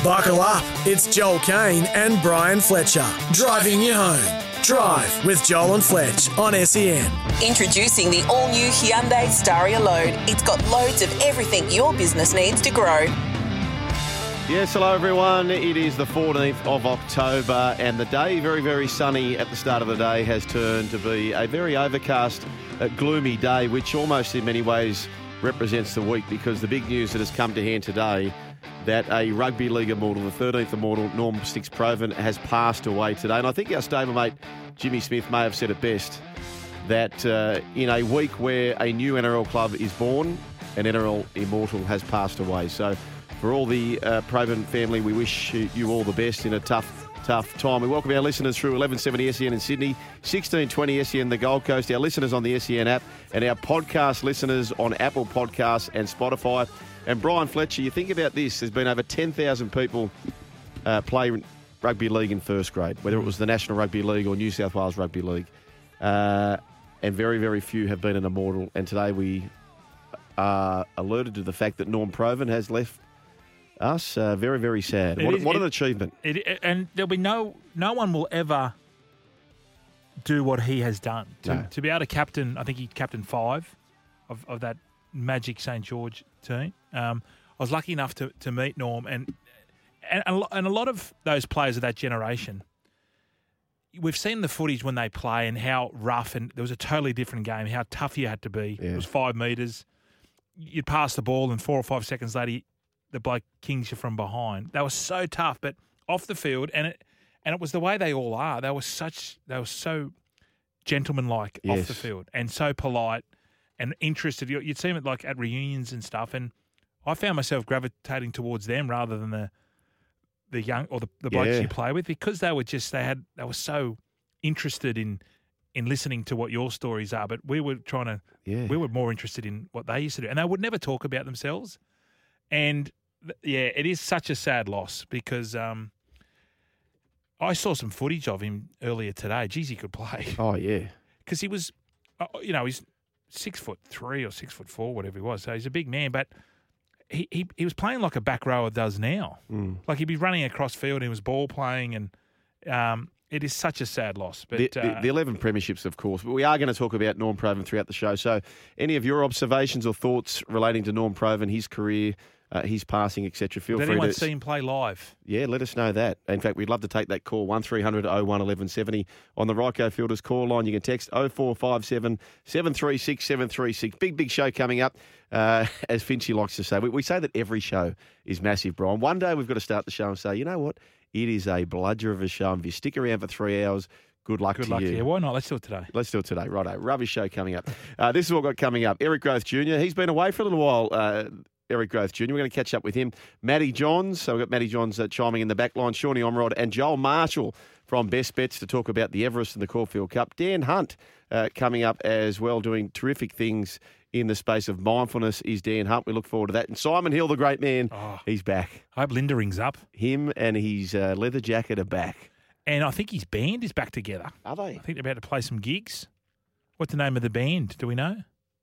Buckle up. It's Joel Kane and Brian Fletcher. Driving you home. Drive with Joel and Fletch on SEN. Introducing the all-new Hyundai Staria Load. It's got loads of everything your business needs to grow. Yes, hello everyone. It is the 14th of October and the day, very, very sunny at the start of the day, has turned to be a very overcast, gloomy day, which almost in many ways represents the week, because the big news that has come to hand today that a rugby league immortal, the 13th immortal, Norm Sticks-Provan, has passed away today. And I think our stablemate Jimmy Smith may have said it best, that in a week where a new NRL club is born, an NRL immortal has passed away. So for all the Provan family, we wish you all the best in a tough time. We welcome our listeners through 1170 SEN in Sydney, 1620 SEN the Gold Coast, our listeners on the SEN app, and our podcast listeners on Apple Podcasts and Spotify. And Brian Fletcher, you think about this, there's been over 10,000 people play rugby league in first grade, whether it was the National Rugby League or New South Wales Rugby League. And very, very few have been an immortal. And today we are alerted to the fact that Norm Provan has left us. Very, very sad. What an achievement. And there'll be no one will ever do what he has done. To be able to captain, I think he captained 5 of that Magic St. George team. I was lucky enough to meet Norm, and a lot of those players of that generation, we've seen the footage when they play and how rough, and there was a totally different game, how tough you had to be. Yeah. It was 5 metres. You'd pass the ball and 4 or 5 seconds later, the bloke kings you from behind. They were so tough, but off the field, and it was the way they all are. They were so gentlemanlike off the field and so polite and interested. You'd see them at reunions and stuff, and I found myself gravitating towards them rather than the young or the blokes you play with, because they were so interested in listening to what your stories are. But we were we were more interested in what they used to do, and they would never talk about themselves. And it is such a sad loss, because I saw some footage of him earlier today. Geez, he could play. Oh yeah, because he was, he's 6'3" or 6'4", whatever he was. So he's a big man, but he was playing like a back rower does now. Like he'd be running across field and he was ball playing, and it is such a sad loss. But the 11 premierships, of course. But we are going to talk about Norm Provan throughout the show. So any of your observations or thoughts relating to Norm Provan, his career, his passing, etc., feel free to... Did anyone see him play live? Yeah, let us know that. In fact, we'd love to take that call, 1300 01 1170 on the Ryco Fielders call line. You can text 0457 736 736. Big show coming up, as Finchy likes to say. We say that every show is massive, Brian. One day we've got to start the show and say, you know what? It is a bludger of a show. And if you stick around for 3 hours, good luck to you. Yeah, why not? Let's do it today. Righto. Rubbish show coming up. This is what we've got coming up. Eric Growth Jr., he's been away for a little while, Eric Growth Jr. We're going to catch up with him. Matty Johns, so we've got Matty Johns chiming in the back line, Shawnee Omrod and Joel Marshall from Best Bets to talk about the Everest and the Caulfield Cup. Dan Hunt coming up as well, doing terrific things in the space of mindfulness is Dan Hunt. We look forward to that. And Simon Hill, the great man, he's back. I hope Linda rings up. Him and his leather jacket are back. And I think his band is back together. Are they? I think they're about to play some gigs. What's the name of the band? Do we know?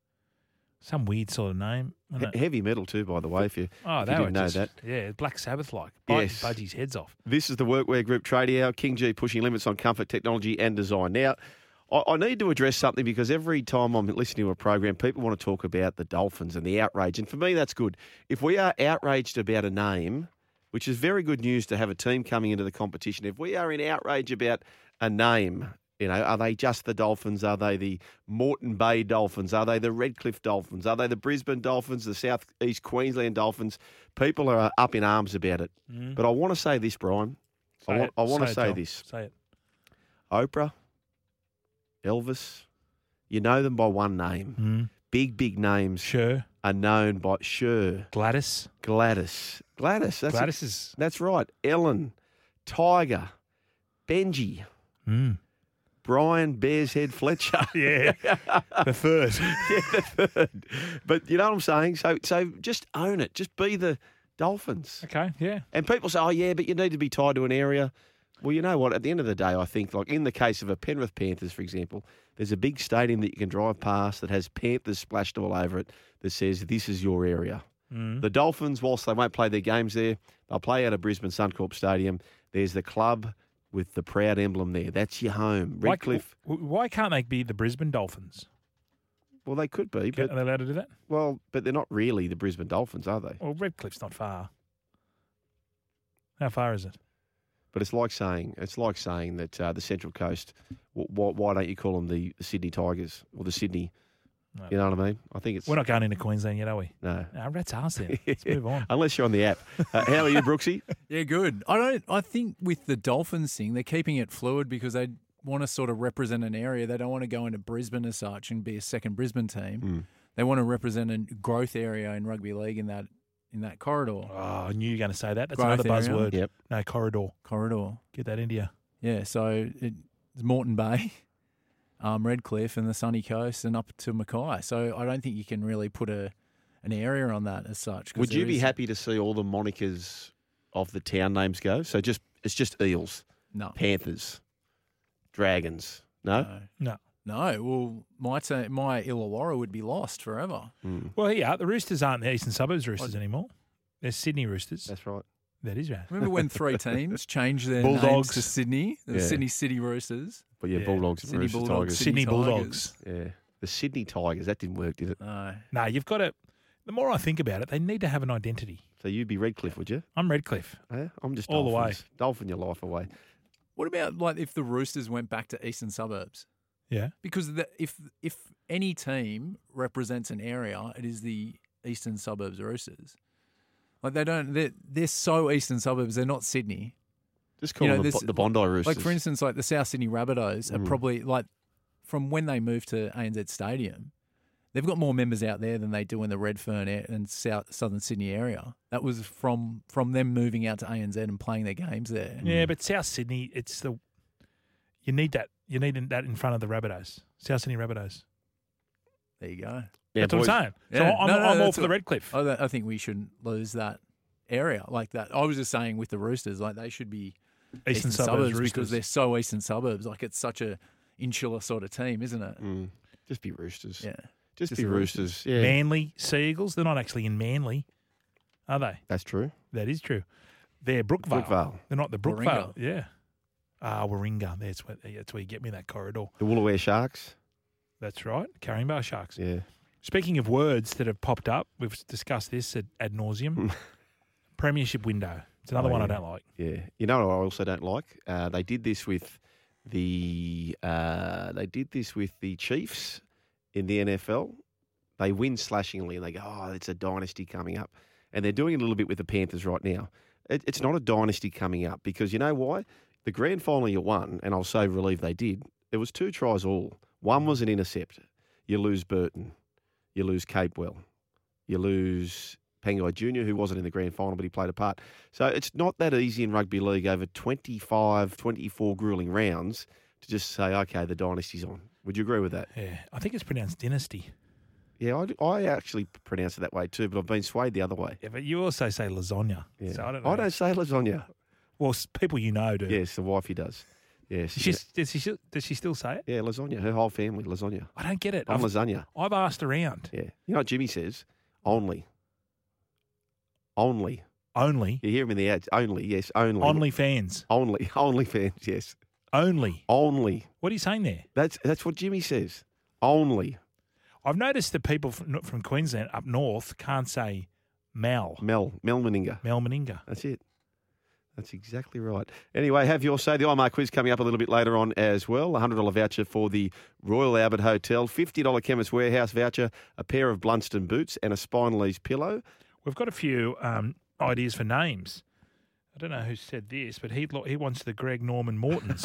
Some weird sort of name. Heavy metal too, by the way, if you didn't know that. Yeah, Black Sabbath-like. Yes. Budgie's heads off. This is the Workwear Group Tradie Hour. King G pushing limits on comfort, technology and design. Now, I need to address something, because every time I'm listening to a program, people want to talk about the Dolphins and the outrage. And for me, that's good. If we are outraged about a name, which is very good news to have a team coming into the competition, if we are in outrage about a name, are they just the Dolphins? Are they the Moreton Bay Dolphins? Are they the Redcliffe Dolphins? Are they the Brisbane Dolphins, the South East Queensland Dolphins? People are up in arms about it. But I want to say this, Brian. I want to say this. Say it. Oprah, Elvis, you know them by one name. Big names. Sure. Are known by Gladys. That's right. Ellen, Tiger, Benji. Brian Bears Head Fletcher. Yeah, the third. The third. But you know what I'm saying? So just own it. Just be the Dolphins. Okay, yeah. And people say, oh, yeah, but you need to be tied to an area. Well, you know what? At the end of the day, I think, like in the case of a Penrith Panthers, for example, there's a big stadium that you can drive past that has Panthers splashed all over it that says, this is your area. The Dolphins, whilst they won't play their games there, they'll play out of Brisbane Suncorp Stadium. There's the club with the proud emblem there. That's your home. Redcliffe. Why can't they be the Brisbane Dolphins? Well, they could be, Are but they allowed to do that? but they're not really the Brisbane Dolphins, are they? Well, Redcliffe's not far. How far is it? But it's like saying that the Central Coast. Why don't you call them the Sydney Tigers or the Sydney? No. You know what I mean? I think it's We're not going into Queensland yet, are we? no. No, rat's arse then. Let's move on. Unless you're on the app. How are you, Brooksy? Yeah, good. I think with the Dolphins thing, they're keeping it fluid because they want to sort of represent an area. They don't want to go into Brisbane as such and be a second Brisbane team. They want to represent a growth area in rugby league in that corridor. Oh, I knew you were going to say that. That's Growth another buzzword. Yep. No, corridor. Get that into you. Yeah, so it's Moreton Bay, Redcliffe and the Sunny Coast and up to Mackay. So I don't think you can really put an area on that as such. Would you be happy to see all the monikers of the town names go? So it's just Eels, No. Panthers, Dragons. No? No. No, well, my Illawarra would be lost forever. Well, yeah, the Roosters aren't the Eastern Suburbs Roosters anymore. They're Sydney Roosters. That's right. That is right. Remember when 3 teams changed their Bulldogs. names to Sydney? The Yeah. Sydney City Roosters. But yeah, Yeah. Bulldogs and Sydney Roosters Bulldogs, Tigers. Sydney Tigers. Bulldogs. Yeah. The Sydney Tigers. That didn't work, did it? No. No, you've got to. The more I think about it, they need to have an identity. So you'd be Redcliffe, would you? I'm Redcliffe. Eh? I'm just All the way. Dolphins. Dolphin your life away. What about like if the Roosters went back to Eastern Suburbs? Yeah. Because if any team represents an area, it is the Eastern Suburbs Roosters. Like they're so Eastern Suburbs. They're not Sydney. Just call You know, them this- the Bondi Roosters. Like for instance, like the South Sydney Rabbitohs are probably like from when they moved to ANZ Stadium, they've got more members out there than they do in the Redfern and Southern Sydney area. That was from them moving out to ANZ and playing their games there. Yeah, but South Sydney, you need that. You need that in front of the Rabbitohs. South Sydney Rabbitohs. There you go. Yeah, That's what boys. I'm saying. So Yeah. I'm No, all that's for the what- Redcliffe. I think we shouldn't lose that area like that. I was just saying with the Roosters, like they should be Eastern Suburbs because Roosters. they're so Eastern Suburbs. Like it's such a insular sort of team, isn't it? Just be Roosters. Yeah. Just Just be the Roosters. Yeah. Manly Sea Eagles. They're not actually in Manly, are they? That's true. That is true. They're Brookvale. Brookvale. They're not the Brookvale. Warringah. Yeah. Warringah. That's where you get me that corridor. The Woolooware Sharks. That's right. Caringbah Sharks. Yeah. Speaking of words that have popped up, we've discussed this ad nauseum. Premiership window. It's another Oh, one I yeah. don't like. Yeah. You know what I also don't like? They did this with the Chiefs in the NFL. They win slashingly and they go, oh, it's a dynasty coming up. And they're doing it a little bit with the Panthers right now. It's not a dynasty coming up because you know why? The grand final you won, and I was so relieved they did, it was 2 tries all. One was an intercept. You lose Burton. You lose Capewell. You lose Pangai Jr., who wasn't in the grand final, but he played a part. So it's not that easy in rugby league over 25, 24 grueling rounds to just say, okay, the dynasty's on. Would you agree with that? Yeah. I think it's pronounced dynasty. Yeah, I actually pronounce it that way too, but I've been swayed the other way. Yeah, but you also say lasagna. Yeah. So I don't know. I don't say lasagna. Well, people you know do. Yes, the wifey does. Yes. Does she still say it? Yeah, lasagna. Her whole family, lasagna. I don't get it. I'm lasagna. I've asked around. Yeah. You know what Jimmy says? Only. Only. Only. You hear him in the ads. Only, yes, only. Only fans. Only fans, yes. Only. Only. What are you saying there? That's what Jimmy says. Only. I've noticed that people from Queensland up north can't say Mel Meninga. Meninga. That's it. That's exactly right. Anyway, have your say. The IMAR quiz coming up a little bit later on as well. A $100 voucher for the Royal Albert Hotel, $50 Chemist Warehouse voucher, a pair of Blunston boots and a Spinelli's pillow. We've got a few ideas for names. I don't know who said this, but he wants the Greg Norman Mortons.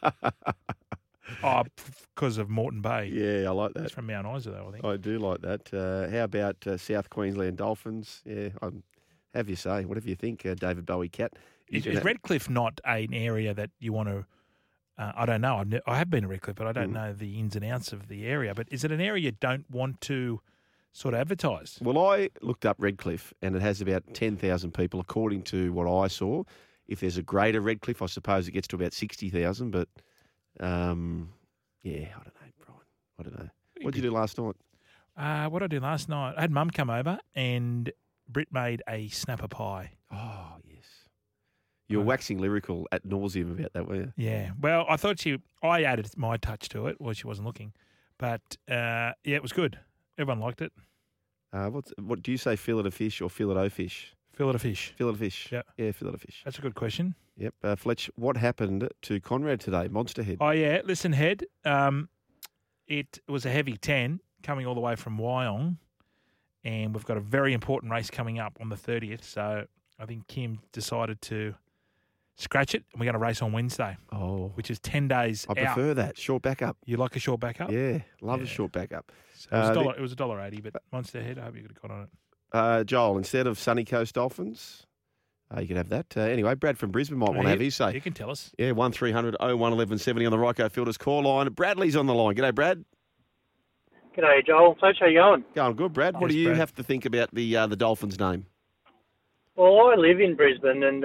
Because of Moreton Bay. Yeah, I like That's that. from Mount Isa, though, I think. I do like that. How about South Queensland Dolphins? Yeah, have your say. Whatever you think, David Bowie Cat. Is Redcliffe not an area that you want to? I don't know. I have been to Redcliffe, but I don't know the ins and outs of the area. But is it an area you don't want to sort of advertise? Well, I looked up Redcliffe, and it has about 10,000 people, according to what I saw. If there's a greater Redcliffe, I suppose it gets to about 60,000. But yeah, I don't know, Brian. I don't know. What did you do last night? What I did last night, I had Mum come over, and Britt made a snapper pie. Oh, yes. You were waxing lyrical at nauseum about that, weren't you? Yeah. Well, I added my touch to it while she wasn't looking. But, it was good. Everyone liked it. What do you say, fillet of fish or fillet o fish? Fillet of fish. Fillet of fish. Yeah. Yeah, fillet of fish. That's a good question. Yep. Fletch, what happened to Conrad today, Monster Head? Oh, yeah. Listen, Head, it was a heavy 10 coming all the way from Wyong, and we've got a very important race coming up on the 30th. So I think Kim decided to scratch it, and we're going to race on Wednesday, which is 10 days I prefer that. Short backup. You like a short backup? Yeah, love a short backup. So it was $1.80, but Monster Head, I hope you could have got on it. Joel, instead of Sunny Coast Dolphins, you can have that. Anyway, Brad from Brisbane might want to have his say. You can tell us. Yeah, 1300 01 1170 on the Ryco Filters call line. Bradley's on the line. G'day, Brad. G'day, Joel. Fletch, how you going? Going good, Brad. What do you have to think about the Dolphins name? Well, I live in Brisbane, and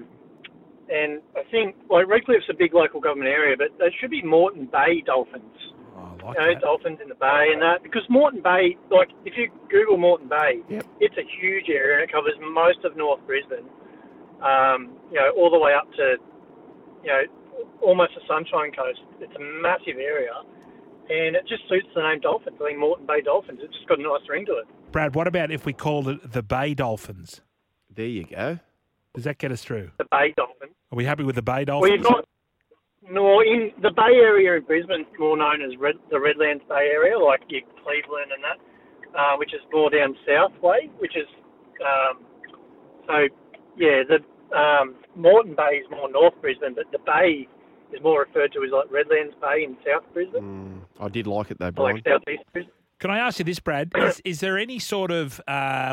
I think Redcliffe's a big local government area, but they should be Moreton Bay Dolphins. I like that. Dolphins in the Bay and that, because Moreton Bay, if you Google Moreton Bay, It's a huge area and it covers most of North Brisbane. All the way up to, almost the Sunshine Coast. It's a massive area, and it just suits the name Dolphins. I think Moreton Bay Dolphins. It's just got a nice ring to it. Brad, what about if we called it the Bay Dolphins? There you go. Does that get us through? The Bay Dolphins. Are we happy with the Bay Well, Dolphins? in the Bay Area in Brisbane, it's more known as the Redlands Bay Area, like your Cleveland and that, which is more down south way, which is, the Moreton Bay is more North Brisbane, but the Bay is more referred to as like Redlands Bay in South Brisbane. I did like it though, Brian. Like South East Brisbane. Can I ask you this, Brad? Is there any sort of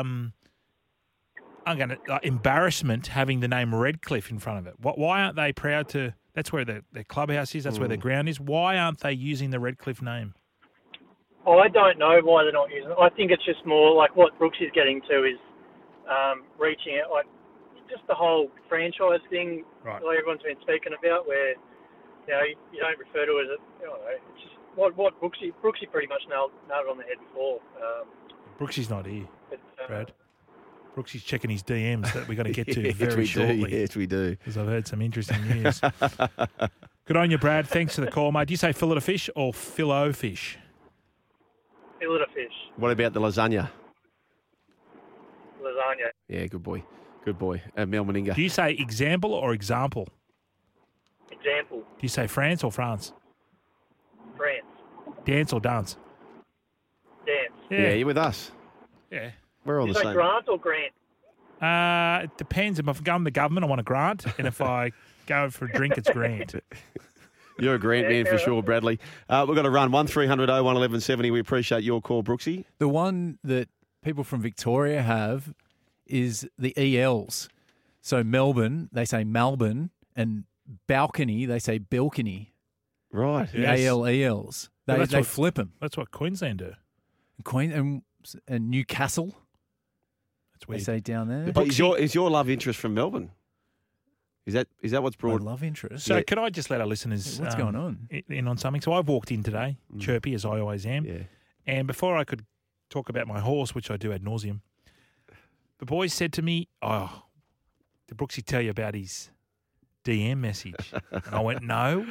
embarrassment having the name Redcliffe in front of it? Why aren't they proud to? That's where their clubhouse is. That's where their ground is. Why aren't they using the Redcliffe name? I don't know why they're not using it. I think it's just more like what Brooks is getting to is reaching out, like just the whole franchise thing Right. like everyone's been speaking about, where you don't refer to it as it's just what Brooksy pretty much nailed it on the head before. Brooksy's not here, But, Brad. Brooksy's checking his DMs that we're going to get to very shortly. Yes, we do. Because I've heard some interesting news. Good on you, Brad. Thanks for the call, mate. Do you say fillet of fish or fillet fish? fillet of fish, What about the lasagna? lasagna. Yeah, good boy. Good boy. Mel Meninga. Do you say example or example? Example, Do you say France or France? France, Dance or dance? dance. Yeah, you're with us. Yeah. We're on You the say same. Grant or Grant? It depends. If I'm going the government, I want a grant. And if I go for a drink, it's Grant. You're a Grant man for sure, Bradley. We've got to run 1300 01 1170. We appreciate your call, Brooksy. The one that people from Victoria have is the ELs. So Melbourne, they say Melbourne, and balcony, they say balcony. Right. The Yes. ALELs. Well, that's They what- flip them. That's what Queensland do. Queen and Newcastle, That's they weird. say down there. But is your love interest from Melbourne? Is that what's My brought? love interest. So can I just let our listeners What's going on? in on something? So I've walked in today, chirpy as I always am. Yeah. And before I could talk about my horse, which I do ad nauseum, the boys said to me, "Oh, did Brooksy tell you about his DM message?" And I went, "No."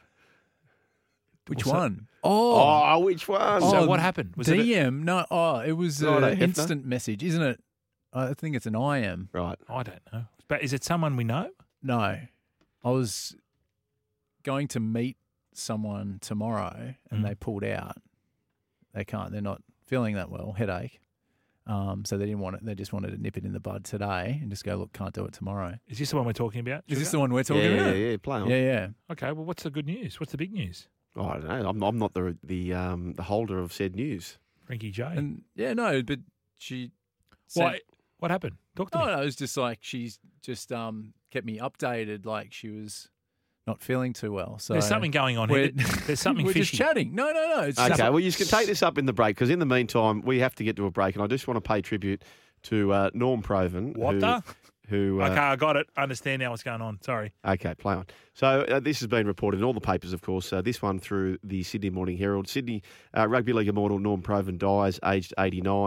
Which What's that? one? Oh, Oh, which one? So what happened? Was it? DM. No, it was Not a an Hefner? instant message, isn't it? I think it's an IM. Right. I don't know. But is it someone we know? No, I was going to meet someone tomorrow, and they pulled out. They can't. They're not feeling that well. Headache. So they didn't want it. They just wanted to nip it in the bud today and just go, look, can't do it tomorrow. Is this the one we're talking about? Is this Sugar? the one we're talking Yeah, about? yeah. Play on. Yeah, yeah. Okay. Well, what's the good news? What's the big news? Oh, I don't know. I'm not the holder of said news. Frankie J. And yeah, no, but she. What happened? Talk to No, me. no, it was just like she's just kept me updated. Like she was not feeling too well. So There's something going on here. we're- There's something we're fishy. just chatting. No. It's Okay, just, well, you can take this up in the break because in the meantime, we have to get to a break, and I just want to pay tribute to Norm Proven. Who Okay, I got it. I understand now what's going on. Sorry. Okay, play on. So this has been reported in all the papers, of course. This one through the Sydney Morning Herald. Sydney rugby league immortal Norm Proven dies, aged 89.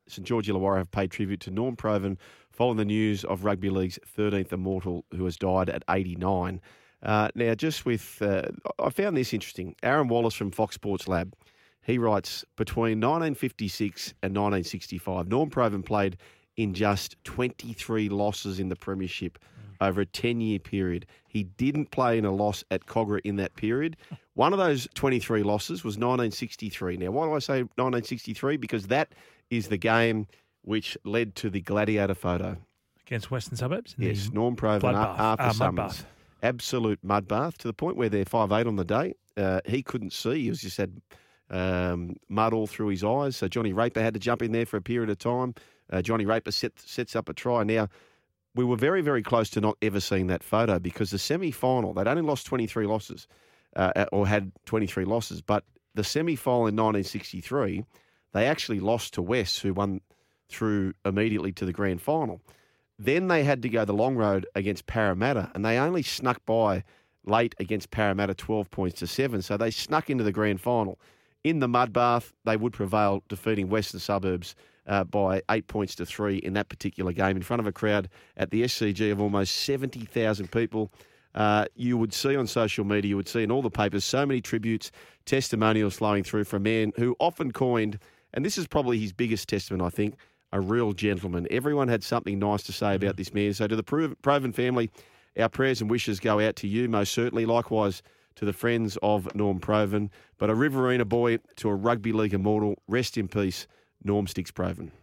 St George Illawarra have paid tribute to Norm Provan following the news of Rugby League's 13th immortal who has died at 89. Now, just with, I found this interesting. Aaron Wallace from Fox Sports Lab, he writes, between 1956 and 1965, Norm Provan played in just 23 losses in the premiership over a 10-year period. He didn't play in a loss at Cogra in that period. One of those 23 losses was 1963. Now, why do I say 1963? Because that is the game which led to the gladiator photo. Against Western Suburbs? Yes, Norm Provan, Arthur Summers. Absolute mud bath to the point where they're 5'8" on the day. He couldn't see. He was just had mud all through his eyes. So Johnny Raper had to jump in there for a period of time. Johnny Raper sets up a try. Now, we were very, very close to not ever seeing that photo because the semi-final, they'd only lost 23 losses or had 23 losses, but the semi-final in 1963, they actually lost to West, who won through immediately to the grand final. Then they had to go the long road against Parramatta, and they only snuck by late against Parramatta 12 points to 7, so they snuck into the grand final. In the mud bath, they would prevail, defeating Western Suburbs by 8 points to 3 in that particular game in front of a crowd at the SCG of almost 70,000 people. You would see on social media, you would see in all the papers, so many tributes, testimonials flowing through from a man who often coined, and this is probably his biggest testament, I think, a real gentleman. Everyone had something nice to say about this man. So to the Provan family, our prayers and wishes go out to you, most certainly. Likewise to the friends of Norm Provan. But a Riverina boy to a rugby league immortal. Rest in peace, Norm Sticks Provan.